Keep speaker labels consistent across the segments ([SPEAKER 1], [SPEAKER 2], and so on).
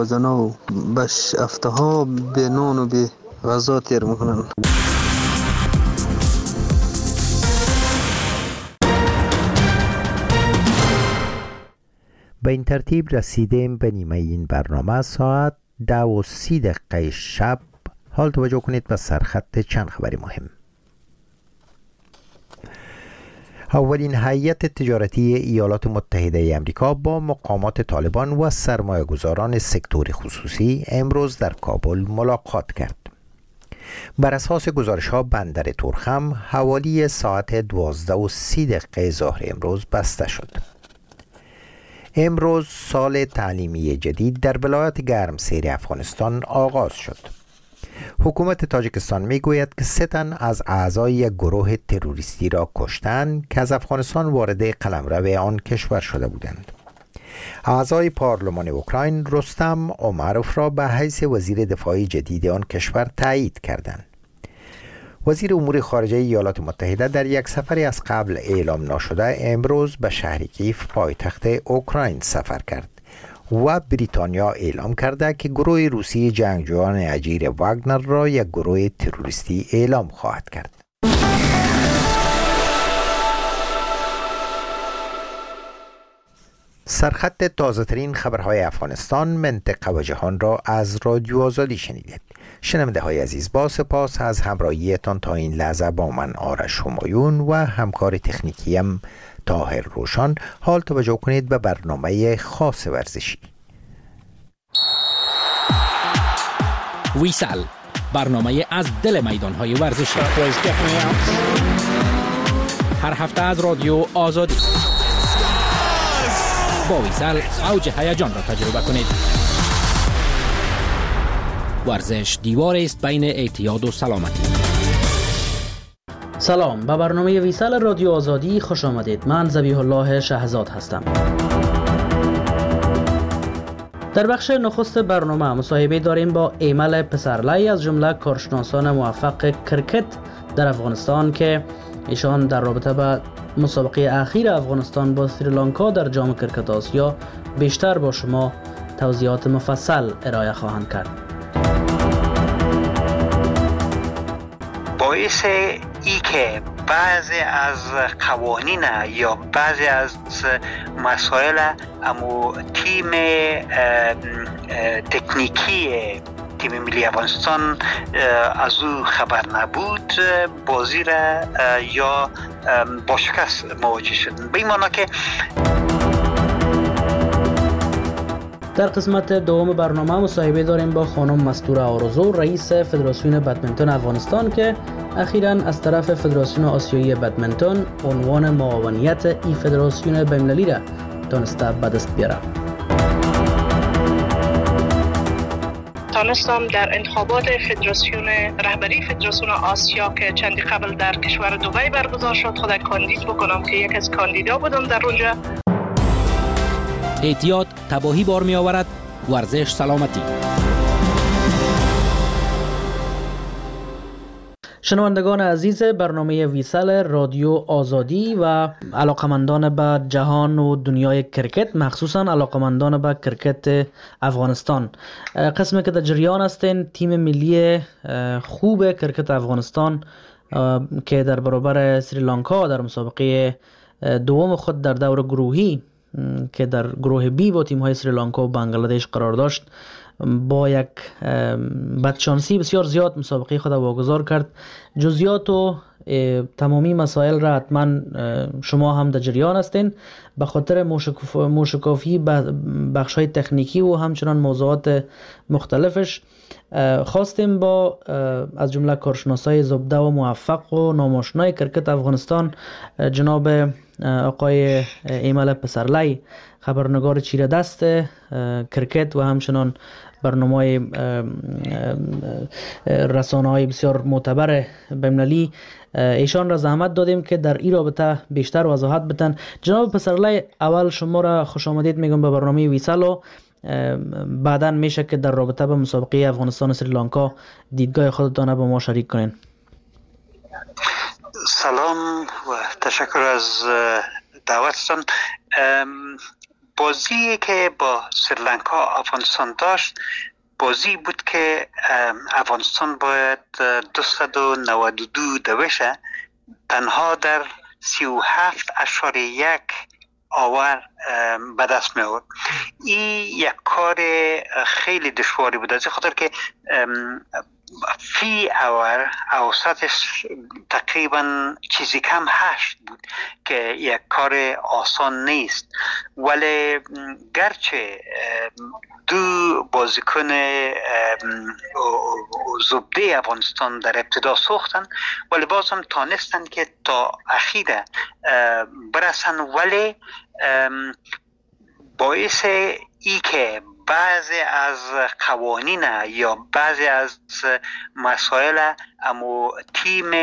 [SPEAKER 1] زنا و بش افتها به نان و به غذا تیر میکنن.
[SPEAKER 2] به این ترتیب رسیدیم به نیمه این برنامه. ساعت 10:30 شب. حال توجه کنید به سرخط چند خبری مهم. اولین هیئت تجارتی ایالات متحده امریکا با مقامات طالبان و سرمایه‌گذاران سکتور خصوصی امروز در کابل ملاقات کرد. بر اساس گزارش‌ها بندر تورخم حوالی ساعت 12:30 ظهر امروز بسته شد. امروز سال تعلیمی جدید در ولایت گرمسیر افغانستان آغاز شد. حکومت تاجیکستان میگوید که 3 تن از اعضای یک گروه تروریستی را کشتند که از افغانستان وارد قلمرو آن کشور شده بودند. اعضای پارلمان اوکراین رستم امروف را به حیث وزیر دفاع جدید آن کشور تایید کردند. وزیر امور خارجه ایالات متحده در یک سفری از قبل اعلام ناشده امروز به شهر کیف پایتخت اوکراین سفر کرد و بریتانیا اعلام کرده که گروه روسی جنگجویان اجیر واگنر را یک گروه تروریستی اعلام خواهد کرد. سرخط تازه‌ترین خبرهای افغانستان، منطقه و جهان را از رادیو آزادی شنیدید. شنونده های عزیز، با سپاس از همراهیتان تا این لحظه با من آرش همایون و همکار تکنیکیم طاهر روشان. حال توجه کنید به برنامه خاص ورزشی.
[SPEAKER 3] ویسال، برنامه از دل میدان‌های ورزشی. هر هفته از رادیو آزادی. با ویسال اوج هیجان را تجربه کنید. ورزش دیواری است بین اعتیاد و سلامتی.
[SPEAKER 4] سلام، به برنامه ویسال رادیو آزادی خوش آمدید. من ذبیح الله شهزاد هستم. در بخش نخست برنامه مصاحبه داریم با ایمل پسرلی از جمله کارشناسان موفق کرکت در افغانستان که ایشان در رابطه با مسابقه اخیر افغانستان با سریلانکا در جام کرکت آسیا بیشتر با شما توضیحات مفصل ارائه خواهند کرد.
[SPEAKER 5] باعث ای که بعضی از قوانین یا بعضی از مسائل امو تیم تکنیکی تیم ملی افغانستان از او خبر نبود، بازی را یا با شکست مواجه شدن. به این معنی که
[SPEAKER 4] در قسمت دوم برنامه مصاحبه داریم با خانم مستوره آرزو، رئیس فدراسیون بدمنتون افغانستان که اخیراً از طرف فدراسیون آسیایی بدمنتون عنوان معاونیت ای فدراسیون بین‌المللی را دانسته به دست بیاره.
[SPEAKER 6] تانستم در انتخابات رهبری فدراسیون آسیا که چندی قبل در کشور دبی برگزار شد خود کاندید بکنم که یک از کاندیدا بودم در اونجا.
[SPEAKER 3] اعتیاد تباهی بار می آورد، ورزش سلامتی.
[SPEAKER 4] شنوندگان عزیز برنامه ویسال رادیو آزادی و علاقمندان به جهان و دنیای کرکت، مخصوصا علاقمندان به کرکت افغانستان، قسمی که در جریان هستین تیم ملی خوب کرکت افغانستان که در برابر سریلانکا در مسابقه دوم خود در دور گروهی که در گروه بی با تیم‌های سریلانکا و بنگلادش قرار داشت با یک بدشانسی بسیار زیاد مسابقه خود واگذار کرد. جزئیات و تمامی مسائل را حتما شما هم در جریان هستین. به خاطر موشکافی بخش‌های تکنیکی و همچنان موضوعات مختلفش خواستیم با از جمله کارشناسای زبده و موفق و ناماشنای کرکت افغانستان جناب آقای ایمل پسرلی، خبرنگار چیره دست کرکت و همچنان برنامه رسانه‌های بسیار معتبر بین‌المللی، ایشان را زحمت دادیم که در این رابطه بیشتر وضاحت بدن. جناب پسرلی، اول شما را خوش آمدید میگم به برنامه ویسال و بعداً میشه که در رابطه با مسابقه افغانستان و سریلانکا دیدگاه خودتان با ما شریک کنین.
[SPEAKER 5] سلام و تشکر از دعوتتان. بازی که با سریلانکا افغانستان داشت بازی بود که افغانستان باید 292 دوشه تنها در 37.1 آور به دست می آورد. این یک کار خیلی دشواری بود، از خاطر که فی آور اوسطش تقریبا چیزی کم 8 بود که یک کار آسان نیست. ولی گرچه دو بازیکن زبده افغانستان در ابتدا سوختن ولی باز هم تانستن که تا اخیر برسن، ولی باعث ای که بعضی از قوانین یا بعضی از مسائل اما تیم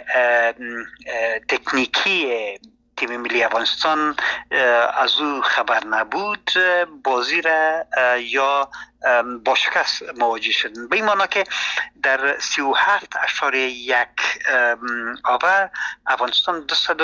[SPEAKER 5] تکنیکی تیم ملی افغانستان از او خبر نبود، بازی را یا با شکست مواجه شدن. به این معنا که در 37.1 آور افغانستان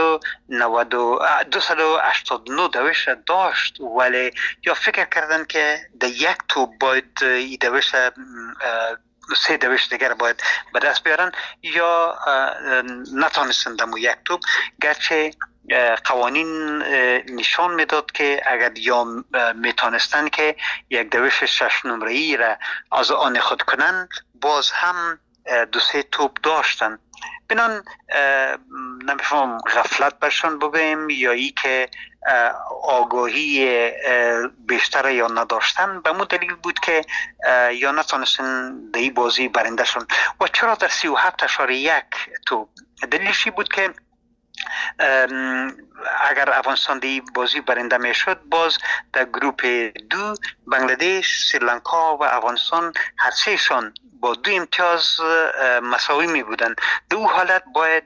[SPEAKER 5] 289 دوش داشت، ولی یا فکر کردن که در یک توپ باید این دوش 3 دوش دیگر باید به دست بیارن یا نتانستن دمو یک توپ، گرچه قوانین نشان میداد که اگر یا میتونستن که یک دوش 6 نمره‌ای را از آن خود کنن باز هم 2-3 توپ داشتن. بنان نمیفهم غفلت برشان بگیم یا ای که آگاهی بیشتر یا نداشتن، به مو دلیل بود که یا نتونستن در این بازی برنده شدن. و چرا در 37.1 توپ؟ دلیلشی بود که اگر افغانستان دی بازی برنده می شد باز در گروپ 2 بنگلادش، سریلانکا و افغانستان هر سه شان با 2 امتیاز مساوی می بودن. در او حالت باید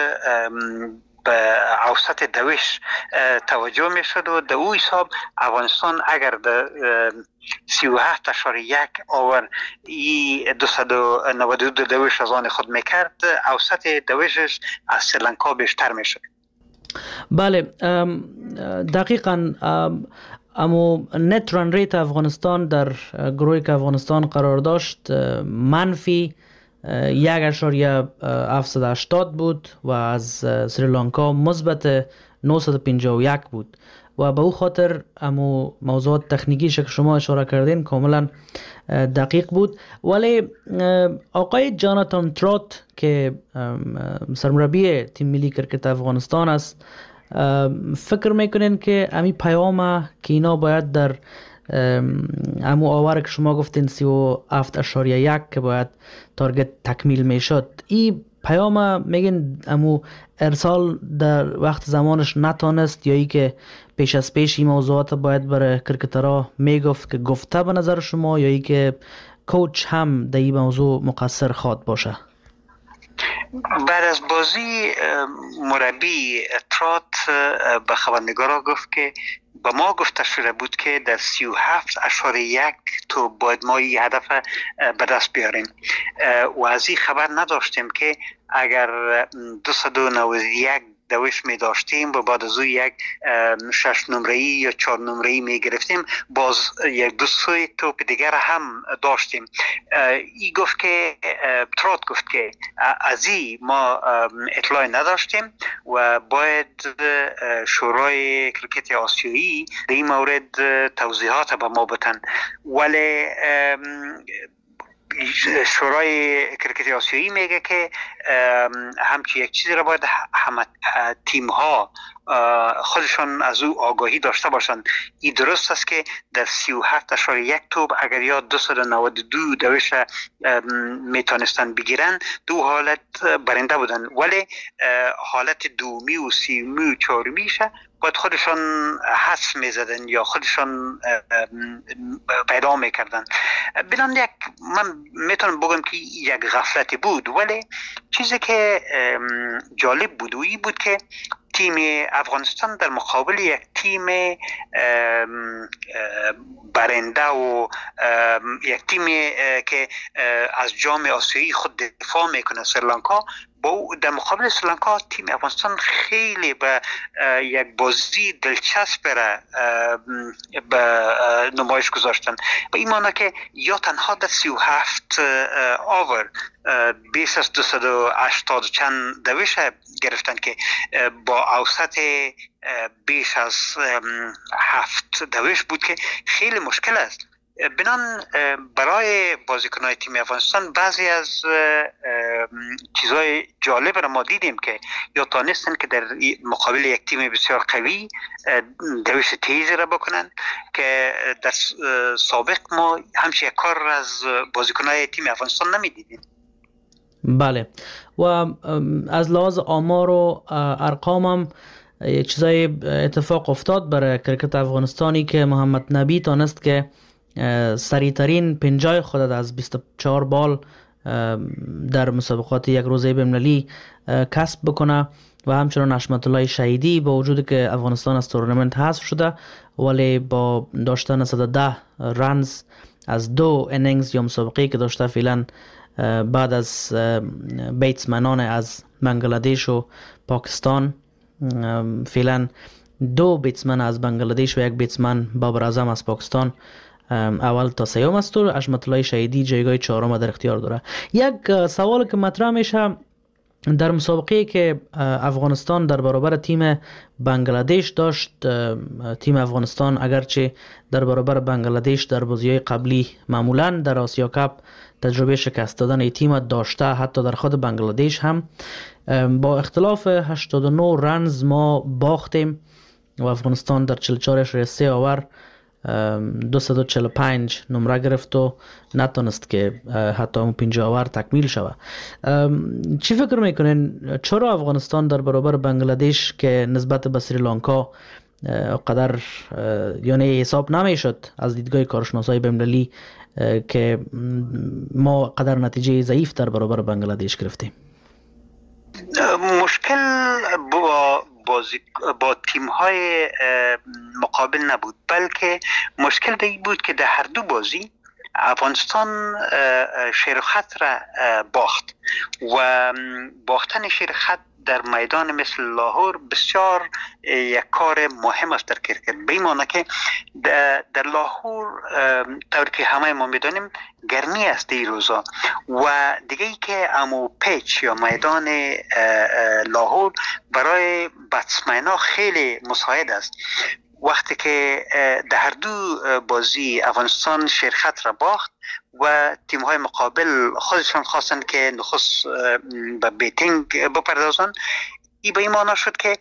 [SPEAKER 5] به اوسط دوش توجه می شد و در او حساب افغانستان اگر در 37.1 آور ای 292 دوش از آن خود میکرد، اوسط دوشش از سریلانکا بیشتر میشد.
[SPEAKER 4] بله، دقیقاً اما نت ران ریت افغانستان در گروهی که افغانستان قرار داشت منفی 1.780 بود و از سریلانکا مثبت 951 بود و به او خاطر امو موضوعات تکنیکیش که شما اشاره کردین کاملا دقیق بود. ولی آقای جاناتان ترات که سرمربی تیم ملی کرکت افغانستان است، فکر میکنین که امی پیام که اینا باید در امو آور که شما گفتین 37.1 که باید تارگت تکمیل میشد، این پیام میگن امو ارسال در وقت زمانش نتانست یا ای که پیش از پیش این موضوعات باید برای کرکترها میگفت که گفته به نظر شما یا ای که کوچ هم در این موضوع مقصر خواد باشه؟
[SPEAKER 5] بعد از بازی مربی ترات به خبرنگارا گفت که به ما گفته شده بود که در 37.1 تو باید ما این هدف به دست بیاریم و از این خبر نداشتیم که اگر 291 دوش می داشتیم و بعد از او یک 6 نمره‌ای یا 4 نمره‌ای می گرفتیم باز یک 2-3 توپ دیگر هم داشتیم. ای گفت که ترات گفت که از این ما اطلاع نداشتیم و باید شورای کرکت آسیایی در این مورد توضیحات به ما بدن. ولی شورای کرکت آسیایی میگه که همچی یک چیزی را باید همه تیم ها خودشان از او آگاهی داشته باشند. این درست است که در 37.1 توپ اگر یا 292 دوش میتونستن بگیرن دو حالت برنده بودن، ولی حالت دومی و سیومی و چهارمیشه باید خودشان حس میزدن یا خودشان پیدا میکردن. بنان یک من میتونم بگم که یک غفلتی بود، ولی چیزی که جالب بود و این بود که تیم افغانستان در مقابل یک تیم برنده و یک تیم که از جام آسیایی خود دفاع میکنه سریلانکا در مقابل سریلانکا تیم افغانستان خیلی به یک بازی دلچسب را به نمایش گذاشتن، به این معنی که یا تنها در 37 آور بیش از 280 چند دوش گرفتن که با اوسط بیش از 7 دوش بود که خیلی مشکل است. بنان برای بازیکن‌های تیم افغانستان بعضی از چیزهای جالب را ما دیدیم که یا تانستن که در مقابل یک تیم بسیار قوی دوش تیزی را بکنن که در سابق ما همچین یک کار از بازیکن‌های تیم افغانستان نمی‌دیدیم.
[SPEAKER 4] بله، و از لحاظ آمار و ارقام هم یک چیزای اتفاق افتاد برای کرکت افغانستانی که محمد نبی تانست که سریعترین پنجای خود از 24 بال در مسابقات یک روزه بین‌المللی کسب بکنه و همچنان حشمت الله شهیدی با وجودی که افغانستان از تورنمنت حذف شده ولی با داشتن 110 رنز از 2 انینگز یا مسابقه که داشته فعلا بعد از بیتسمنان از بنگلادش و پاکستان، فعلا 2 بیتسمن از بنگلادش و 1 بیتسمن بابر اعظم از پاکستان اول تا سیوم است و حشمت الله شهیدی جایگاه 4 در اختیار داره. یک سوال که مطرح میشه در مسابقه که افغانستان در برابر تیم بنگلادش داشت، تیم افغانستان اگرچه در برابر بنگلادش در بازی‌های قبلی معمولاً در آسیا کاپ تجربه شکست دادن ای تیم داشته، حتی در خود بنگلادش هم با اختلاف 89 رنز ما باختیم و افغانستان در 44.3 آور 245 نمره گرفت و نتونست که حتی اون 50 آور تکمیل شود. چی فکر میکنین چرا افغانستان در برابر بنگلادش که نسبت به سریلانکا قدر یعنی حساب نمیشد از دیدگاه کارشناسای بین‌المللی که ما قدر نتیجه ضعیف در برابر بنگلادش گرفتیم؟
[SPEAKER 5] مشکل با تیم های مقابل نبود، بلکه مشکل در این بود که در هر دو بازی افغانستان شیرخط را باخت و باختن شیرخط در میدان مثل لاهور بسیار یک کار مهم است در کرکت، به این معنی که در لاهور طور که همه ما میدانیم گرمی است این روزا و دیگه ای که امو پیچ یا میدان لاهور برای بتسمن ها خیلی مساعد است. وقتی که در هر دو بازی افغانستان شیرخط را باخت و تیم های مقابل خودشان خواستن که نخست به بیتینگ بپردازن، این به این معنی شد که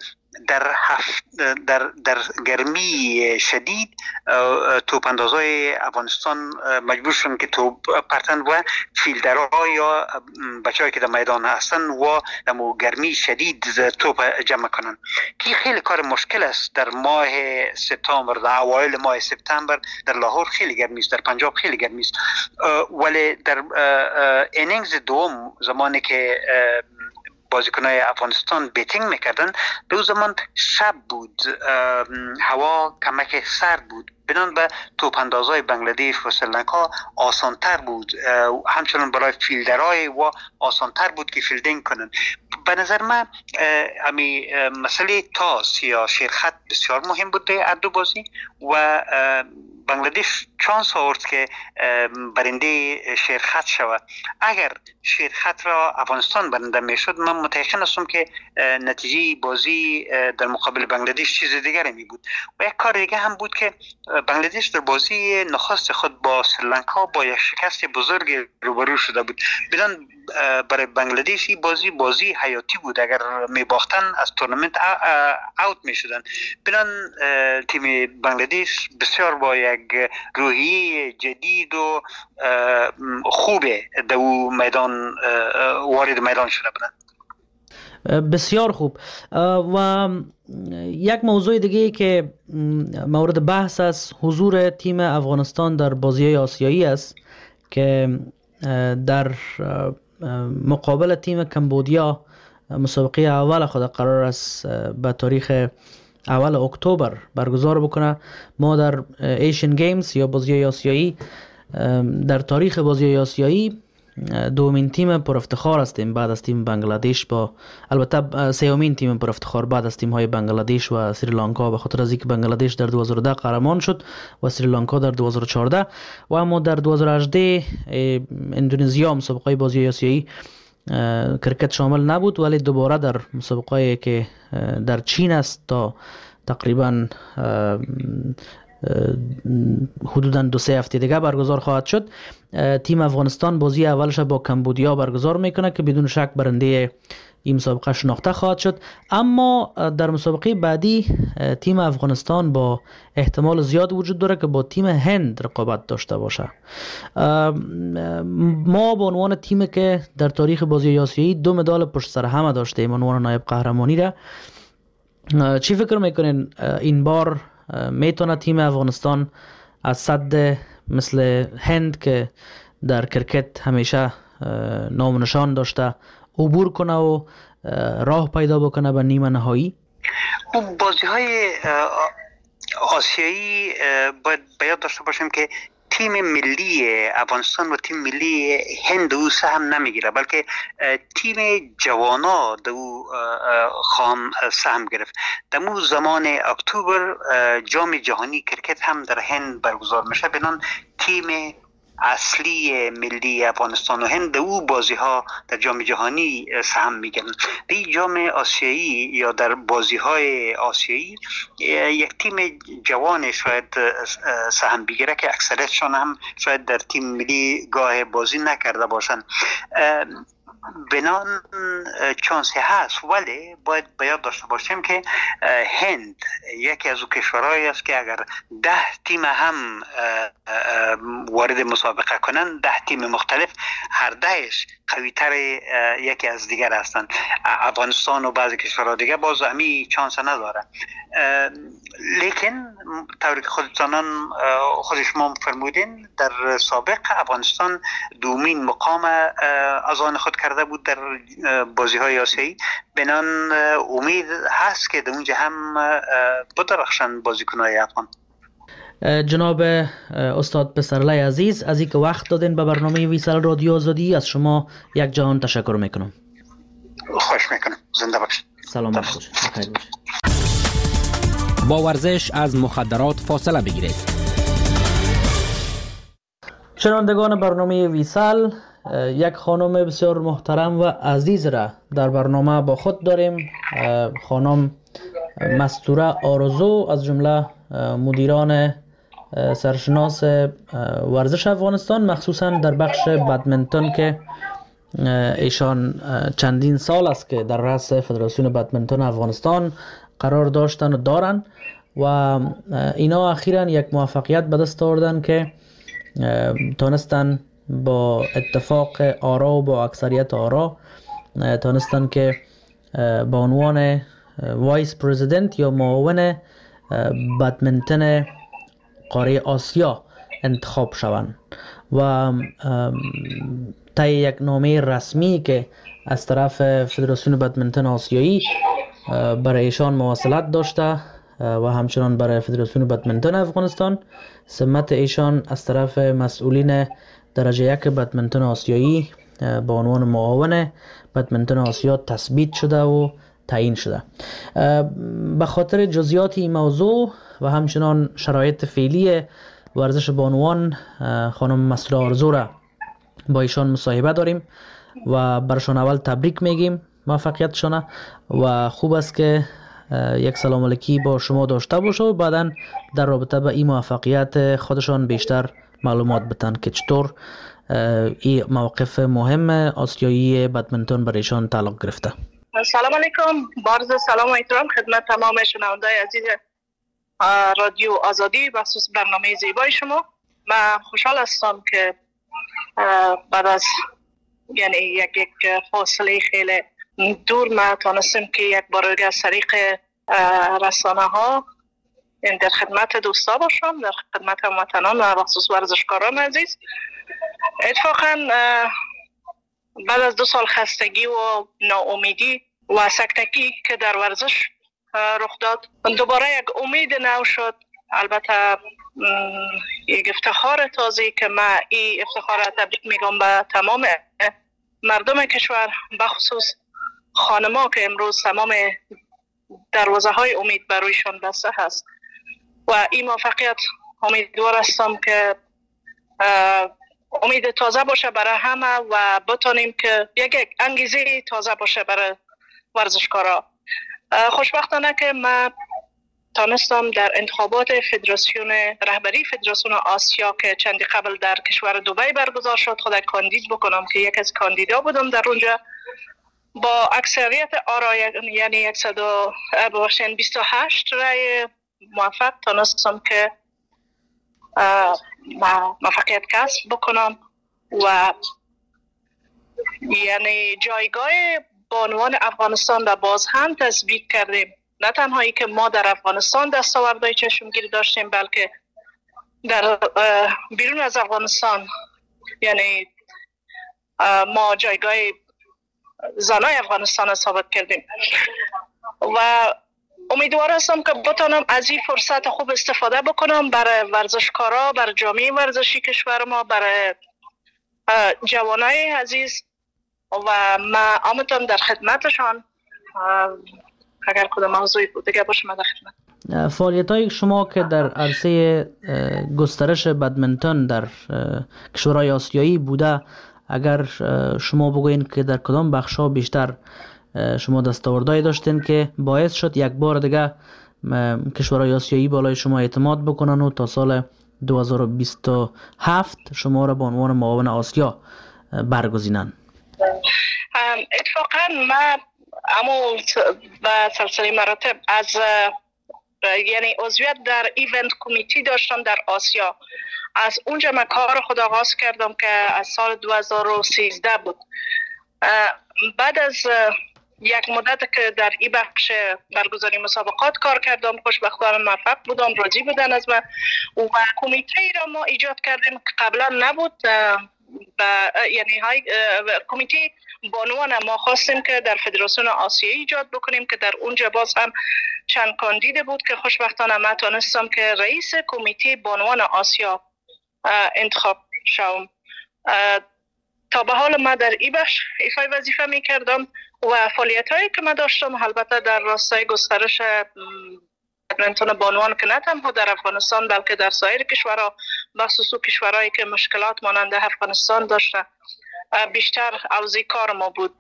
[SPEAKER 5] در گرمی شدید توپ اندازای افغانستان مجبور شدن که توپ پرتن و فیلدرها یا بچه‌هایی که در میدان هستن و در گرمی شدید توپ جمع کنن که خیلی کار مشکل است. در ماه سپتامبر، در اوایل ماه سپتامبر در لاهور خیلی گرمی است، در پنجاب خیلی گرمی است، ولی در اینینگز دوم زمانی که بازیکنای افغانستان بیتینگ میکردن به اون زمان شب بود، هوا کمک سرد بود، بنان به توپ اندازای بنگلادش و سریلانکا آسانتر بود، همچنان برای فیلدرهای و آسانتر بود که فیلدینگ کنن. به نظر من امی مسئله تاس یا شیرخط بسیار مهم بود در دو بازی و بنگلادش چانس آورد که برنده شیرخط شود. اگر شیرخط را افغانستان برنده میشد، من متأکد هستم که نتیجه بازی در مقابل بنگلادش چیز دیگری می بود. و یک کار دیگه هم بود که بنگلادش در بازی نخست خود با سریلانکا با یک شکست بزرگ روبرو شده بود. بدان برای بنگلادش بازی حیاتی بود، اگر می باختن از تورنمنت اوت می شدن. بدان تیم بنگلادش بسیار با یک روحیه جدید و خوبه در میدان وارد میدان شده بودند.
[SPEAKER 4] بسیار خوب. و یک موضوع دیگه که مورد بحث است حضور تیم افغانستان در بازی‌های آسیایی است که در مقابل تیم کمبودیا مسابقه اول خود قرار است به تاریخ اول اکتبر برگزار بکنه. ما در ایشین گیمز یا بازی‌های آسیایی در تاریخ بازی‌های آسیایی دومین تیم پر افتخار هستیم بعد از تیم بنگلادش، با البته سومین تیم پر افتخار بعد از تیم های بنگلادش و سریلانکا، به خاطر از اینکه بنگلادش در 2010 قهرمان شد و سریلانکا در 2014 و اما در 2018 اندونزیا مسابقه بازی آسیایی کرکت شامل نبود، ولی دوباره در مسابقه که در چین است تا تقریبا حدوداً 2-3 هفته دیگه برگزار خواهد شد. تیم افغانستان بازی اولش با کمبودیا برگزار میکنه که بدون شک برنده این مسابقه شناخته خواهد شد، اما در مسابقه بعدی تیم افغانستان با احتمال زیاد وجود داره که با تیم هند رقابت داشته باشه. ما به عنوان تیمی که در تاریخ بازی آسیایی 2 مدال پشت سر هم داشتیم عنوان نایب قهرمانی را، چی فکر میکنین این بار میتونه تیم افغانستان از صد مثل هند که در کرکت همیشه نام و نشان داشته عبور کنه و راه پیدا بکنه به نیمه نهایی؟
[SPEAKER 5] بازی های آسیایی باید بیاد داشته باشیم که تیم ملی افغانستان و تیم ملی هند او سهم نمیگیره، بلکه تیم جوانا دو خام سهم گرفت. در زمان اکتبر جام جهانی کرکت هم در هند برگزار میشه، بنان تیم اصلی ملی افغانستان و هند او بازی ها در جام جهانی سهم میگن. در جام آسیایی یا در بازی های آسیایی یک تیم جوان شاید سهم بگیره که اکثریتشان هم شاید در تیم ملی گاه بازی نکرده باشند. بنان چانسی هست، ولی باید بیاد داشته باشیم که هند یکی از کشورهایی است که اگر 10 تیم هم وارد مسابقه کنن، 10 تیم مختلف، هر 10ش قوی تر یکی از دیگر هستند. افغانستان و بعضی کشورها دیگه باز امی چانس نداره، لیکن طوری که خود شما فرمودین در سابق افغانستان دومین مقام از آن خود کرده بود در بازی های آسیایی، بنان امید هست که در اونجا هم بدرخشن بازیکن‌های افغان.
[SPEAKER 4] جناب استاد پسرلی عزیز، از اینکه وقت دادین به برنامه ویسال رادیو آزادی، از شما یک جهان تشکر میکنم.
[SPEAKER 5] خوش میکنم. زنده باشید.
[SPEAKER 4] سلامت باشید. بخیر باشید.
[SPEAKER 3] با ورزش از مخدرات فاصله بگیرید.
[SPEAKER 4] شنوندگان برنامه ویسال، یک خانم بسیار محترم و عزیز را در برنامه با خود داریم. خانم مستوره آرزو از جمله مدیران سرشناس ورزش افغانستان، مخصوصا در بخش بدمنتون که ایشان چندین سال است که در رأس فدراسیون بدمنتون افغانستان قرار داشتن و دارن و اینا اخیراً یک موفقیت به دست آوردن که تونستن با اتفاق آرا و با اکثریت آرا تونستن که با عنوان وایس پرزیدنت یا معاون بدمنتون قاره آسیا انتخاب شوند و طی یک نامه رسمی که از طرف فدراسیون بدمنتون آسیایی برای ایشان مواصلت داشته و همچنان برای فدراسیون بدمنتون افغانستان، سمت ایشان از طرف مسئولین درجه 1 بدمنتون آسیایی با عنوان معاون بدمنتون آسیا تثبیت شده و تعیین شده. به خاطر جزئیات این موضوع و همچنان شرایط فعلی ورزش بانوان، خانم مستوره آرزو را با ایشان مصاحبه داریم و برشان اول تبریک میگیم موفقیتشان و خوب است که یک سلام علیکی با شما داشته باشه و بعدا در رابطه با این موفقیت خودشان بیشتر معلومات بتن که چطور این موقف مهم آسیایی بدمنتون برایشان تعلق گرفته.
[SPEAKER 6] سلام علیکم، بارز سلام و احترام خدمت تمام شنوندگان عزیز رادیو آزادی و خصوص برنامه زیبای شما. من خوشحال هستم که بعد از یعنی یک فاصله خیلی دور ما تونستیم که یک بار از طریق رسانه ها در خدمت دوستا باشم، در خدمت هموطنان و خصوص ورزشکاران عزیز. اتفاقا بعد از 2 سال خستگی و ناامیدی و سکتگی که در ورزش رخ داد، دوباره یک امید نو شد. البته یک افتخار تازه که من این افتخار را تبریک میگم به تمام مردم کشور، بخصوص خانما که امروز تمام دروازه های امید برویشان بسته هست و این موفقیت امیدوار هستم که امید تازه باشه برای همه و بتانیم که یک انگیزه تازه باشه برای ورزشکارا. خوشبختانه که من تانستم در انتخابات رهبری فدراسیون آسیا که چندی قبل در کشور دبی برگزار شد خود کاندید بکنم که یک از کاندیدا بودم در اونجا. با اکثریت آرا یعنی 28 رای موفق تانستم که موفقیت کسب بکنم و یعنی جایگاه بانوان افغانستان را باز هم تثبیت کردیم. نه تنها ای که ما در افغانستان دستاوردهای چشمگیری داشتیم بلکه در بیرون از افغانستان یعنی ما جایگاه زنای افغانستان را ثابت کردیم و امیدوار هستم که بتانم از این فرصت خوب استفاده بکنم برای ورزشکارا، برای جامعه ورزشی کشور ما، برای جوانای عزیز و من آمدم در خدمتشان. اگر کدام موضوعی بود دیگه باشه من در خدمت.
[SPEAKER 4] فعالیت های شما که در عرصه گسترش بدمنتون در کشورهای آسیایی بوده، اگر شما بگوین که در کدام بخش‌ها بیشتر شما دستاوردهایی داشتین که باعث شد یک بار دیگه کشورهای آسیایی بالای شما اعتماد بکنن و تا سال 2027 شما را به عنوان معاون آسیا برگزینن؟
[SPEAKER 6] اتفاقا من اما به سلسله مراتب از یعنی عضویت در ایونت کمیتی داشتم در آسیا. از اونجا من کار خود آغاز کردم که از سال 2013 بود. بعد از یک مدت که در این بخش برگزاری مسابقات کار کردم خوشبختانه موفق بودم، راضی بودن از من و کمیته ای را ما ایجاد کردیم که قبلا نبود. یعنی کمیته بانوان ما خواستیم که در فدراسیون آسیایی ایجاد بکنیم که در اونجا باز هم چند کاندید بود که خوشبختانه من تانستم که رئیس کمیته بانوان آسیا انتخاب شوم. تا به حال من در این بخش ایفای وظیفه می کردم و فعالیت هایی که من داشتم البته در راستای گسترش بدمنتون بانوان که نه تنها در افغانستان بلکه در سایر کشورها، بخصوص کشورهایی که مشکلات مانند افغانستان داشته، بیشتر عوضی کار ما بود.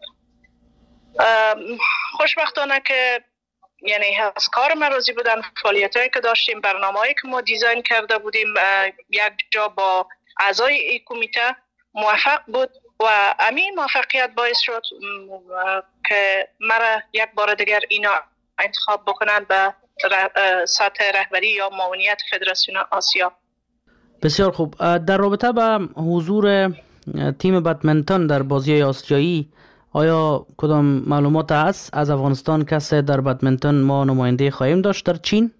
[SPEAKER 6] خوشبختانه که یعنی از کار من راضی بودن. فعالیت هایی که داشتیم، برنامه هایی که ما دیزاین کرده بودیم یک جا با اعضای این کمیته موفق بود و همین موفقیت باعث شد که مرا یک بار دیگر اینا انتخاب بکنن به سطح رهبری یا معاونیت فدراسیون آسیا.
[SPEAKER 4] بسیار خوب. در رابطه با حضور تیم بدمنتون در بازی آسیایی آیا کدام معلومات هست از افغانستان کسی در بدمنتون ما نماینده خواهیم داشت در چین؟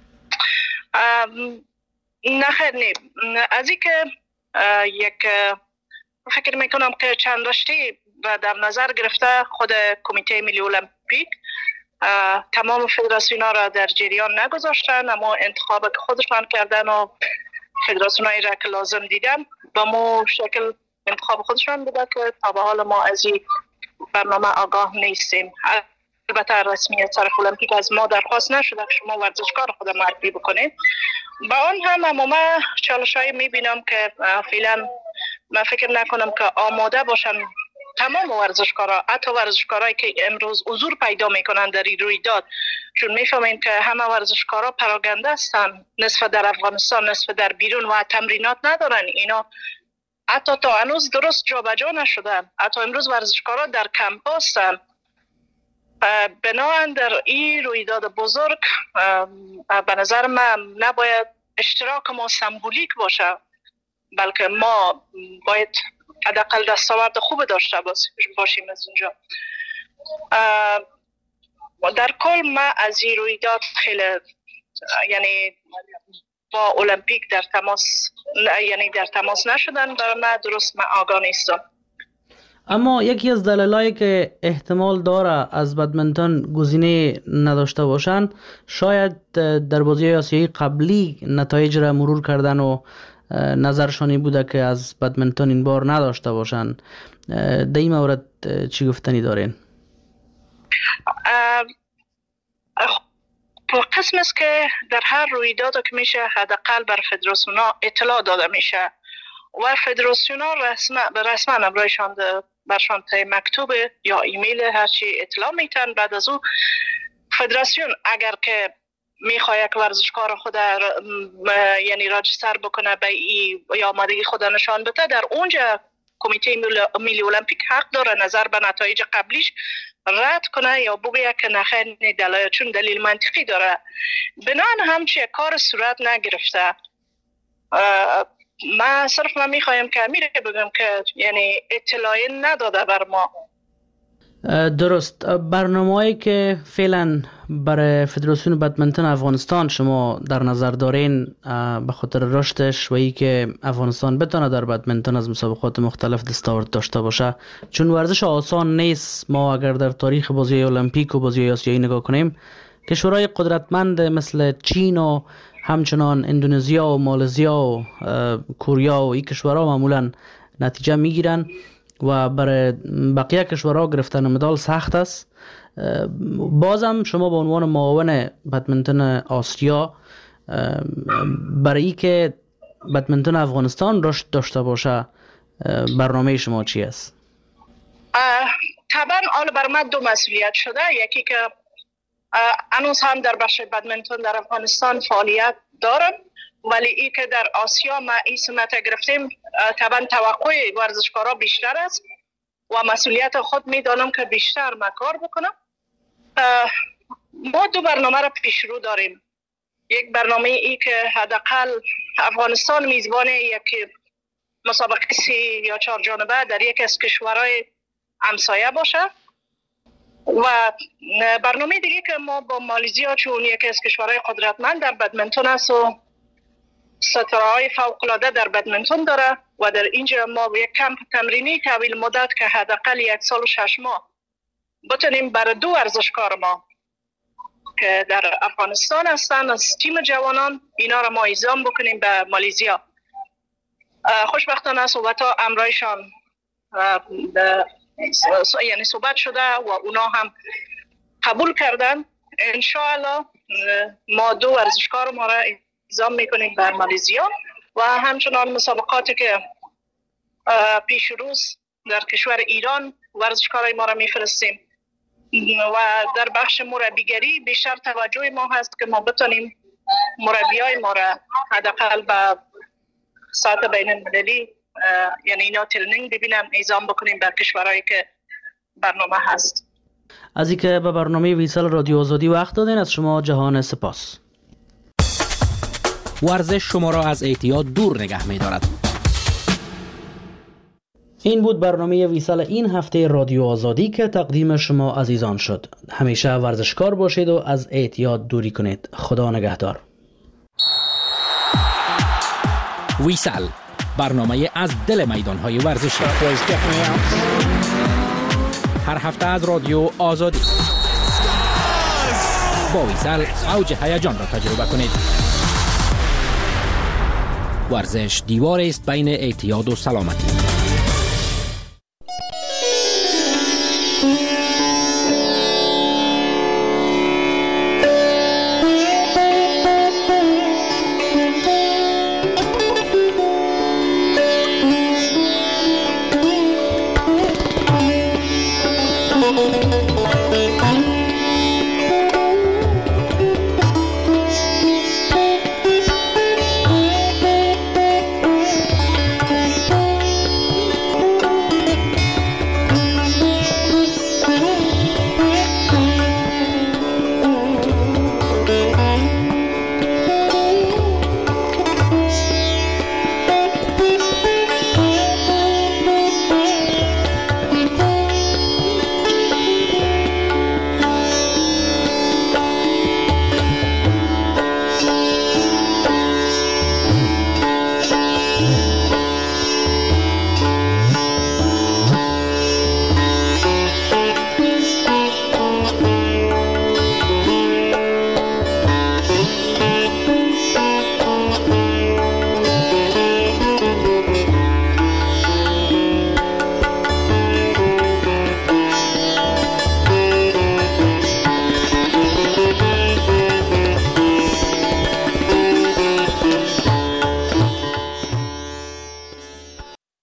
[SPEAKER 6] نه خیر نیم. از این که یک فکر میکنم که چند رشته در نظر گرفته خود کمیته ملی المپیک تمام فدراسیون ها را در جریان نگذاشتن، اما انتخاب که خودشان کردن و فدراسیون هایی را که لازم دیدن با مو شکل انتخاب خودشان بوده که تا به حال ما از این برنامه آگاه نیستیم. البته رسمیت صرف المپیک از ما درخواست نشده که شما ورزشکار خود معرفی بکنید. با آن هم اما من چالش‌هایی میبینم که فعلا من فکر نکنم که آماده باشن تمام ورزشکارا، حتی ورزشکارایی که امروز حضور پیدا میکنن در این رویداد، چون میفهمیم که همه ورزشکارا پراگنده هستن، نصف در افغانستان نصف در بیرون و تمرینات ندارن. اینا حتی تا هنوز درست جابجا نشدن. حتی امروز ورزشکارا در کمپ هستن. بنابراین در این رویداد بزرگ به نظر من نباید اشتراک ما سمبولیک باشه، بلکه ما باید حداقل دستاورد خوب داشته باشیم از اونجا. در کل من از این رویداد خیلی یعنی با المپیک در تماس نشدن، برای من درست من آگاه نیستم.
[SPEAKER 4] اما یکی از دلایلی که احتمال داره از بدمنتون گزینه نداشته باشن، شاید در بازی آسیایی قبلی نتایج را مرور کردن و نظرشانی بوده که از بدمنتون این بار نداشته باشن. در این مورد چی گفتنی دارین؟
[SPEAKER 6] قسم است که در هر رویداد که میشه حداقل بر فدراسیونا اطلاع داده میشه و فدراسیونا رسما برایشان برشان مکتوب یا ایمیل هرچی اطلاع میتن. بعد از او فدراسیون اگر که میخواد که ورزشکار خود یعنی راجستر بکنه به یا آمادگی خود نشان بده، در اونجا کمیته ملی المپیک حق داره نظر به نتایج قبلیش رد کنه یا بگه که نخیر دلایل، چون دلیل منطقی داره. بنان همچی کار صورت نگرفته. من صرف میخوایم که امیره بگم که یعنی اطلاعی نداده بر ما.
[SPEAKER 4] درست. برنامه‌ای که فعلا برای فدراسیون بدمنتون افغانستان شما در نظر دارین به خاطر رشدش و ای که افغانستان بتونه در بدمنتون از مسابقات مختلف دستاورد داشته باشه، چون ورزش آسان نیست. ما اگر در تاریخ بازی المپیک و بازی آسیایی نگاه کنیم، کشورهای قدرتمند مثل چین و همچنان اندونزیا و مالزیا و کوریا و این کشورها معمولا نتیجه میگیرن و برای بقیه کشورها گرفتن مدال سخت است. بازم شما به عنوان معاون بدمنتون آسیا برای ای که بدمنتون افغانستان رشد داشته باشه برنامه شما چی است؟
[SPEAKER 6] طبعا آل بر من دو مسئولیت شده. یکی که هنوز هم در بخش بدمنتون در افغانستان فعالیت دارم، ولی ای که در آسیا ما این سمت گرفتیم، طبعا توقع ورزشکارا بیشتر است و مسئولیت خود میدانم که بیشتر ما کار بکنم. ما دو برنامه را پیش رو داریم. یک برنامه ای که حداقل افغانستان میزبان یک مسابقه 3 یا 4 جانبه در یک از کشورهای همسایه باشه، و برنامه دیگه که ما با مالزیا، چون یکی از کشورهای قدرتمند در بدمنتون است و ستاره‌های فوق‌العاده در بدمنتون داره، و در اینجا ما یک کمپ تمرینی طویل مدت که حداقل 1 سال و 6 ماه بتونیم برای 2 ورزشکار ما که در افغانستان هستن از تیم جوانان، اینا را ما اعزام بکنیم به مالزیا. خوشبختانه صحبت‌ها امرایشان یعنی صحبت شده و اونا هم قبول کردن. انشاءالله ما 2 ورزشکار ما را اعزام میکنیم بر مالزیا و همچنان مسابقاتی که پیش روز در کشور ایران ورزشکارای ما را میفرستیم و در بخش مربیگری بیشتر توجه ما هست که ما بتونیم مربیای ما را حداقل به سطح بین المللی یعنی اینا ترنینگ ببینم اعزام بکنیم بر کشورهایی که برنامه هست.
[SPEAKER 4] از اینکه به برنامه ویسال رادیو آزادی وقت دادین از شما جهان سپاس.
[SPEAKER 3] ورزش شما را از اعتیاد دور نگه می دارد.
[SPEAKER 4] این بود برنامه ویسال این هفته رادیو آزادی که تقدیم شما عزیزان شد. همیشه ورزشکار باشید و از اعتیاد دوری کنید. خدا نگهدار.
[SPEAKER 3] ویسال، برنامه از دل میدان‌های ورزشی. هر هفته از رادیو آزادی. با ویسال اوج هیجان را تجربه کنید. ورزش دیواری است بین اعتیاد و سلامتی.